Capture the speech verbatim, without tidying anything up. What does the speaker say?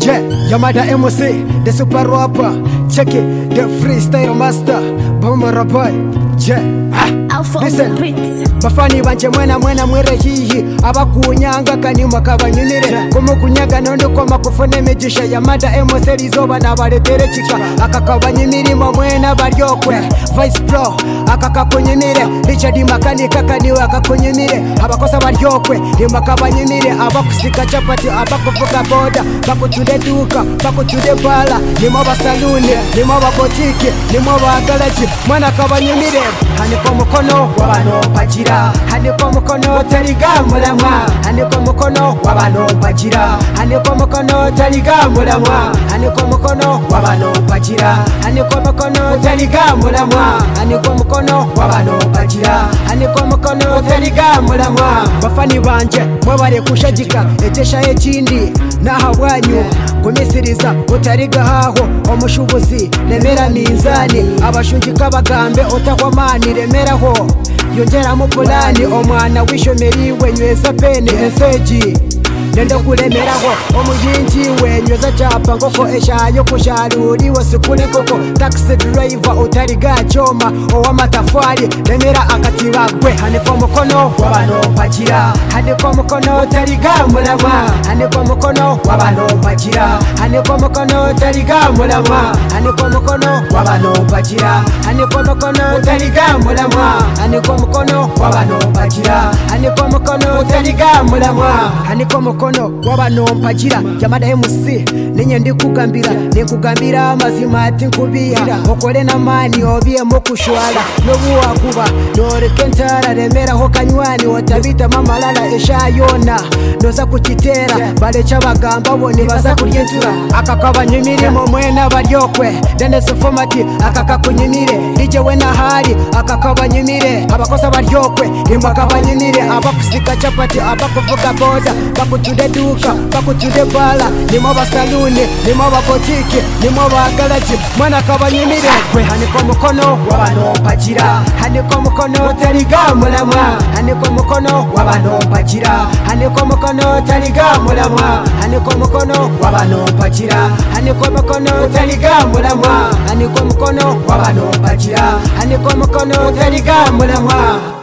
Yeah, Yamada M C, the super rapper. Check it, the freestyle master. Bomba rapper. Yeah, ah, listen. Bafani banje mwena mwena mwere hihi abakunyanga kanyuma kabanyumire komo kunyaga nondo kwa makufone megisha Yamada M C rizoba nabaletere chika akakabanyumirimo mwena baryokwe Vice Pro akakakunyumire Richard Makani kakaniwe akakunyumire abakosa baryokwe limakabanyumire abakusika chapati abakuvuga boda bakutude duka bakutude bala nimo basaluni nimo babotiki nimo bagalaji mwana kabanyumire haniko mukono wabano pajira haniko mukono tariga mulamwa haniko mukono wabano pajira haniko mukono tariga mulamwa haniko mukono wabano pajira haniko mukono tariga mulamwa haniko mukono wabano pajira haniko mukono tariga mulamwa bafani banje mwabare kushajika etesha ekindi naha wanyu kumisiriza utariga haho omushubuzi nemera minzani abashunjika bagambe otakwamani remeraho yongera mu pulani omwana wishomeriwe nyweza pene eseji nendo kulemeraho omuyinji wenyweza chapa ngoko eshayo kusharuriwe sikule koko taxi driver utariga choma owamatafari remera akatibagwe haniko mukono wabano pajira haniko mukono tariga mulamwa haniko mukono wabano pajira haniko mukono tariga mulamwa haniko mukono wabano pajira haniko mukono tariga mulamwa haniko mukono wabano pajira haniko mukono tariga mulamwa haniko mukono wabano pajira Yamada M C ninye ndikugambira nikugambira amazima ati nkubira okole na mani obiye mu kushwala nobuwa kuba noreke ntara remera ho kanywani otabita mamalala eshayona noza kukitera balecha bagamba bone baza kuryentura akakabanyumirimo mwena baryokwe dene sofomati akakakunyumire rije wena hari akakabanyumire abakosa baryokwe imbakabanyumire abakusika chapati abakuvuga boda bakutude duka bakutude bala nimo basaluni nimo babotiki nimo bagalaji mwana kabanyumire kwe haniko mukono wabano pajira haniko mukono tariga mulamwa haniko mukono wabano pajira haniko mukono tariga mulamwa haniko mukono wabano pajira haniko mukono tariga mulamwa haniko mukono wabano pajira haniko mukono tariga mulamwa